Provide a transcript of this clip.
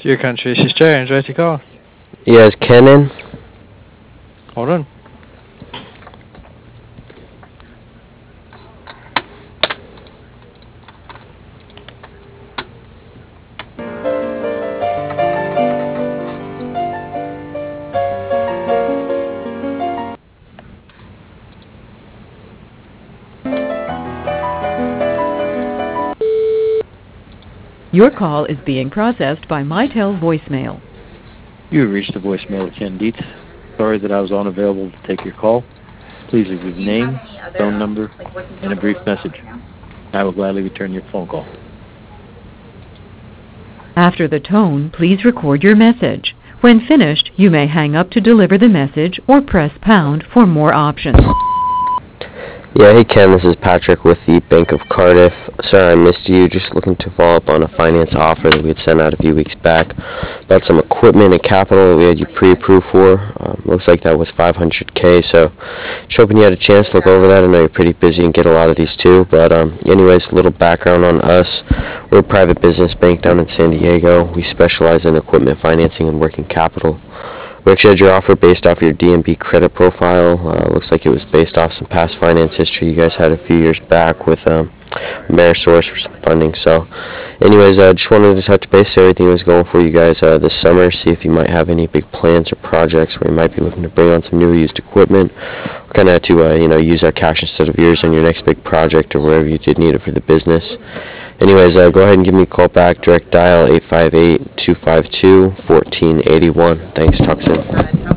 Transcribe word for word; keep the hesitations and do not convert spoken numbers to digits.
Your country, this is James. Where's your call? Yeah, is Ken in? Hold on. Your call is being processed by Mitel voicemail. You have reached the voicemail of Ken Dietz. Sorry that I was unavailable to take your call. Please leave your name, phone number, and a brief message. I will gladly return your phone call. After the tone, please record your message. When finished, you may hang up to deliver the message or press pound for more options. Yeah, hey Ken, this is Patrick with the Bank of Cardiff. Sorry I missed you. Just looking to follow up on a finance offer that we had sent out a few weeks back about some equipment and capital that we had you pre-approved for. Um, looks like that was five hundred K, so just hoping you had a chance to look over that. I know you're pretty busy and get a lot of these too, but um, anyways, a little background on us. We're a private business bank down in San Diego. We specialize in equipment financing and working capital. We actually had your offer based off your D N B credit profile. Uh, looks like it was based off some past finance history you guys had a few years back with um, Amerisource for some funding. So anyways, I uh, just wanted to touch base, see how everything was going for you guys uh, this summer, see if you might have any big plans or projects where you might be looking to bring on some new used equipment, kind of to uh, you know use our cash instead of yours on your next big project or wherever you did need it for the business. Anyways, uh, go ahead and give me a call back. Direct dial eight five eight, two five two, one four eight one. Thanks. Talk soon.